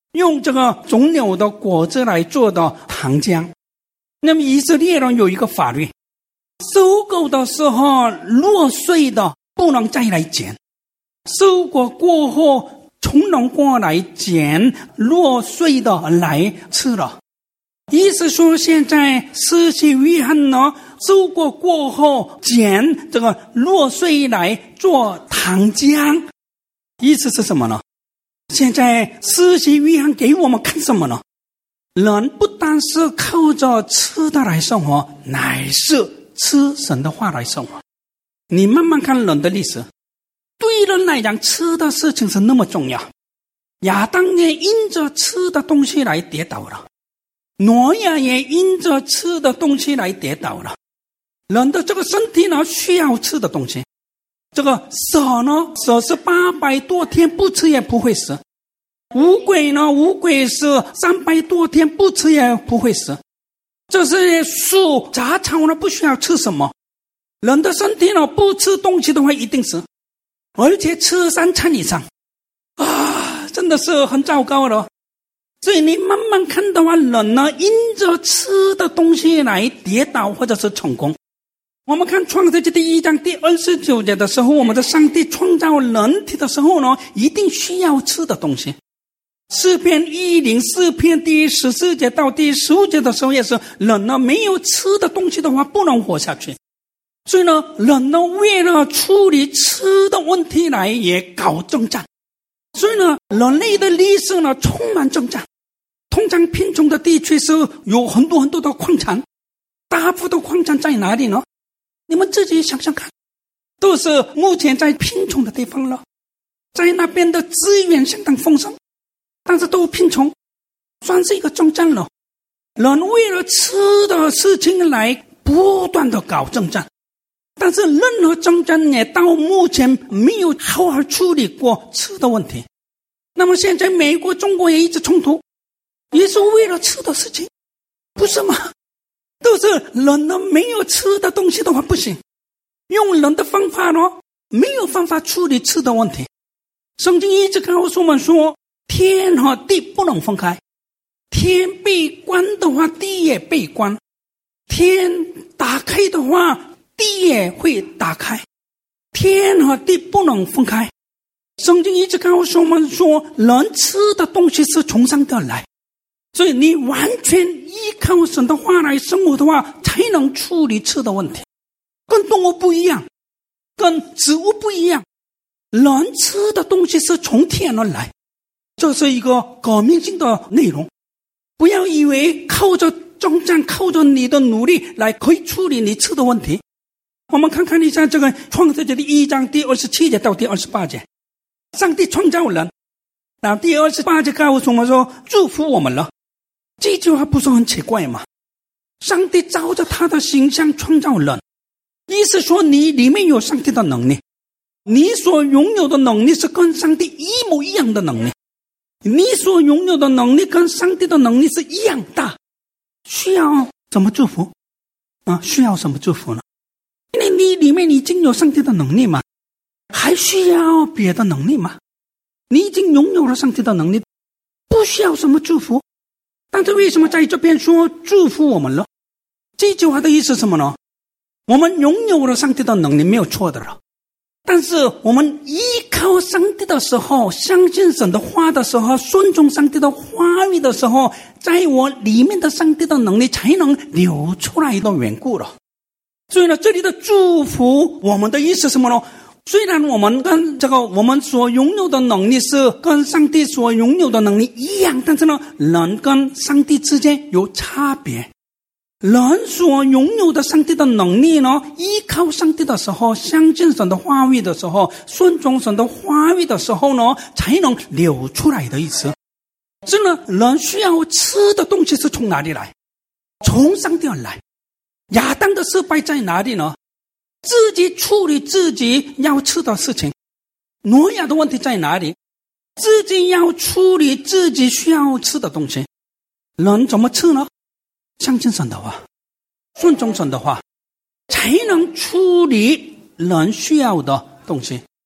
用这个种柳的果子来做的糖浆。那么以色列人有一个法律，收购的时候落穗的不能再来捡，收割过后从容过来捡落穗的来吃了。意思说现在施洗约翰呢，收割过后捡这个落穗来做糖浆。意思是什么呢？现在施洗约翰给我们看什么呢？人不单是靠着吃的来生活，乃是吃神的话来生活。你慢慢看人的历史，对人来讲吃的事情是那么重要。亚当也因着吃的东西来跌倒了，挪亚也因着吃的东西来跌倒了。人的这个身体呢，需要吃的东西。这个蛇呢，蛇是八百多天不吃也不会死。乌龟呢，乌龟是三百多天不吃也不会死。这些树杂草呢，不需要吃什么。人的身体呢，不吃东西的话一定死，而且吃三餐以上啊，真的是很糟糕了。所以你慢慢看的话，人呢因着吃的东西来跌倒或者是成功。我们看创世纪第一章第二十九节的时候，我们的上帝创造人体的时候呢，一定需要吃的东西。诗篇一零四篇第十四节到第十五节的时候也是，人呢没有吃的东西的话不能活下去。所以呢，人呢为了处理吃的问题来也搞征战。所以呢，人类的历史呢充满征战。通常贫穷的地区是有很多很多的矿产，大部分的矿产在哪里呢？你们自己想想看，都是目前在贫穷的地方了，在那边的资源相当丰盛，但是都贫穷，算是一个征战了。人为了吃的事情来不断的搞征战，但是任何征战也到目前没有好好处理过吃的问题。那么现在美国中国也一直冲突，也是为了吃的事情，不是吗？都是人呢没有吃的东西的话不行，用人的方法呢没有办法处理吃的问题。圣经一直告诉我们说，天和地不能分开，天被关的话地也被关，天打开的话地也会打开，天和地不能分开。圣经一直告诉我们说，人吃的东西是从上帝而来，所以你完全依靠神的话来生活的话，才能处理吃的问题。跟动物不一样，跟植物不一样，人吃的东西是从天而来，这是一个革命性的内容。不要以为靠着征战，靠着你的努力来可以处理你吃的问题。我们看看一下这个创世纪的一章第二十七节到第二十八节，上帝创造人，然后第二十八节告诉我们说祝福我们了。这句话不是很奇怪吗？上帝照着他的形象创造人，意思说你里面有上帝的能力，你所拥有的能力是跟上帝一模一样的能力，你所拥有的能力跟上帝的能力是一样大。需要怎么祝福啊？需要什么祝福呢？因为你里面已经有上帝的能力嘛，还需要别的能力吗？你已经拥有了上帝的能力，不需要什么祝福。但是为什么在这边说祝福我们了？这句话的意思是什么呢？我们拥有了上帝的能力没有错的了，但是我们依靠上帝的时候，相信神的话的时候，顺从上帝的话语的时候，在我里面的上帝的能力才能流出来的缘故了。所以呢，这里的祝福我们的意思是什么呢？虽然我们跟这个我们所拥有的能力是跟上帝所拥有的能力一样，但是呢，人跟上帝之间有差别。人所拥有的上帝的能力呢，依靠上帝的时候，相信神的话语的时候，顺从神的话语的时候呢，才能流出来的意思。真的，人需要吃的东西是从哪里来？从上帝而来。亚当的失败在哪里呢？自己处理自己要吃的事情。挪亚的问题在哪里？自己要处理自己需要吃的东西。人怎么吃呢？相信神的话，顺从神的话，才能处理人需要的东西。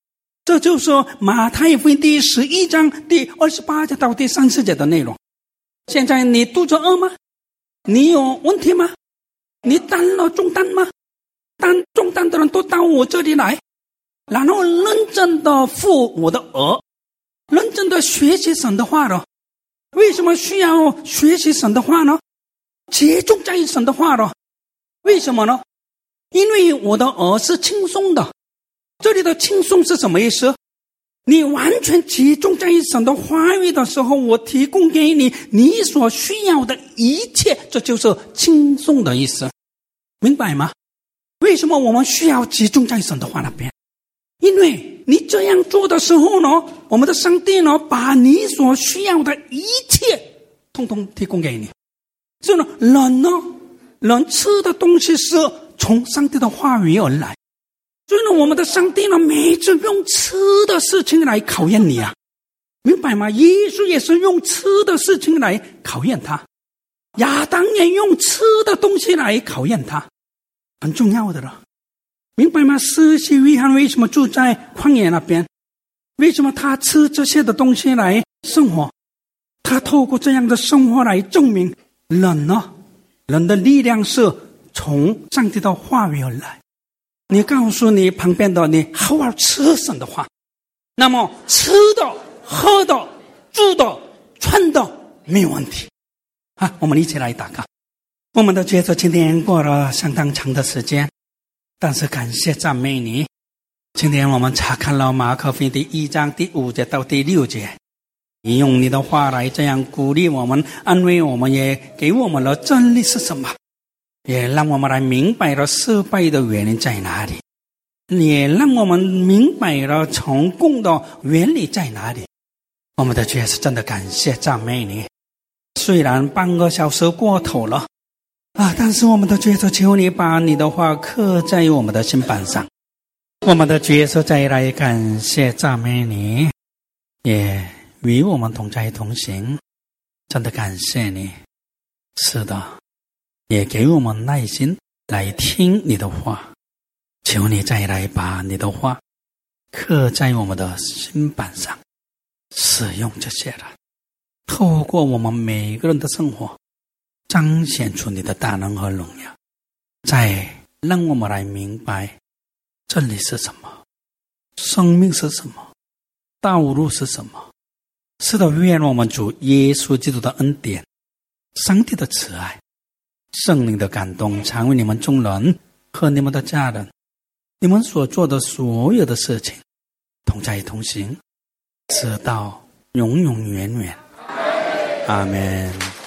这就是马太福音第十一章第二十八节到第三十节的内容。现在你肚子饿吗？你有问题吗？你担了重担吗？担重担的人都到我这里来，然后认真的负我的额，认真的学习神的话了。为什么需要学习神的话呢？集中在神的话了。为什么呢？因为我的额是轻松的。这里的轻松是什么意思？你完全集中在神的话语的时候，我提供给你你所需要的一切，这就是轻松的意思，明白吗？为什么我们需要集中在神的话那边？因为你这样做的时候呢，我们的上帝呢，把你所需要的一切通通提供给你。所以呢，人呢，人吃的东西是从上帝的话语而来。所以呢，我们的上帝呢，每次用吃的事情来考验你啊，明白吗？耶稣也是用吃的事情来考验他，亚当也用吃的东西来考验他，很重要的了，明白吗？施洗约翰为什么住在旷野那边？为什么他吃这些的东西来生活？他透过这样的生活来证明人呢，人的力量是从上帝的话语而来。你告诉你旁边的你，好好吃神的话，那么吃的、喝的、住的、穿的没有问题啊！我们一起来祷告。我们都觉得今天过了相当长的时间，但是感谢赞美你。今天我们查看了马可福音第一章第五节到第六节，你用你的话来这样鼓励我们、安慰我们，也给我们了真理是什么，也让我们来明白了失败的原因在哪里，也让我们明白了成功的原理在哪里。我们的主是真的感谢赞美你。虽然半个小时过头了啊，但是我们的主是求你把你的话刻在我们的心板上。我们的主是再来感谢赞美你，也与我们同在同行，真的感谢你。是的，也给我们耐心来听你的话，求你再来把你的话刻在我们的心板上，使用这些人，透过我们每个人的生活彰显出你的大能和荣耀，再让我们来明白真理是什么，生命是什么，道路是什么。是的，愿我们主耶稣基督的恩典、上帝的慈爱、圣灵的感动常为你们众人和你们的家人，你们所做的所有的事情同在同行，直到永永远远。阿们。